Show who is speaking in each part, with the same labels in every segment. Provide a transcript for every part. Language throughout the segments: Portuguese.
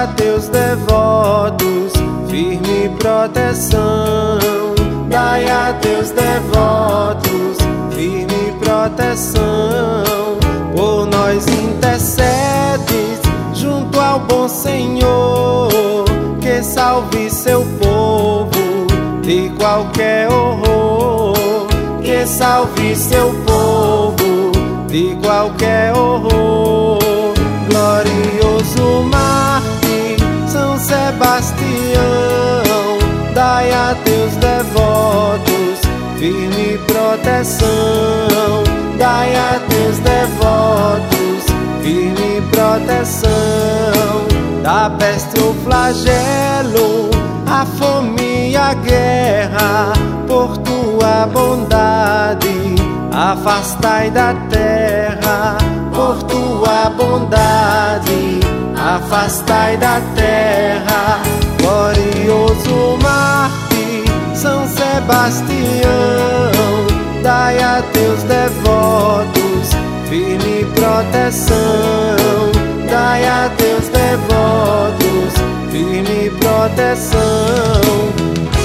Speaker 1: a teus devotos firme proteção. Dai a teus devotos firme proteção. Por nós intercedes junto ao bom Senhor, que salve seu povo de qualquer horror, que salve seu povo de qualquer horror. Glorioso Marte São Sebastião, dai a teus devotos firme proteção. Dai a teus devotos firme proteção. Da peste o flagelo, a fome e a guerra, por tua bondade afastai da terra. Por tua bondade afastai da terra. Glorioso Marte São Sebastião, dai a teus devotos firme proteção. Dai a teus devotos firme proteção.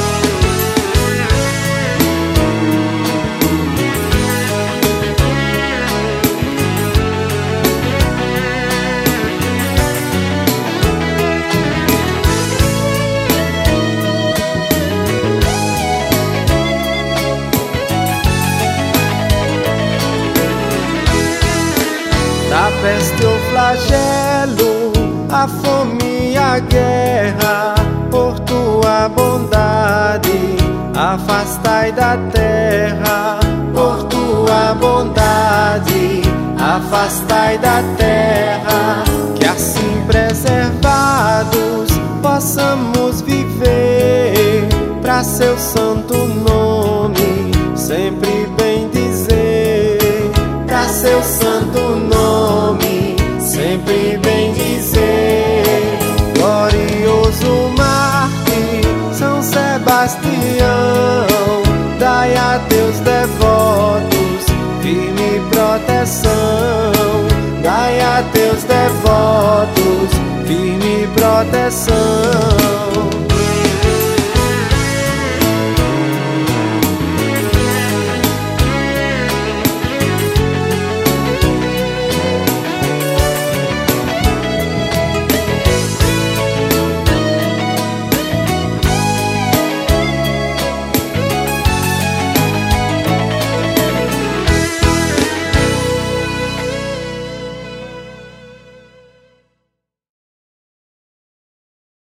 Speaker 1: Da peste o flagelo, a fome e a guerra, por tua bondade afastai da terra. Por tua bondade afastai da terra. Que assim preservados possamos viver, pra seu santo nome sempre bem dizer. Pra seu santo nome sempre bem dizer. Glorioso Marte São Sebastião, dai a teus devotos firme proteção. Dai a teus devotos firme proteção.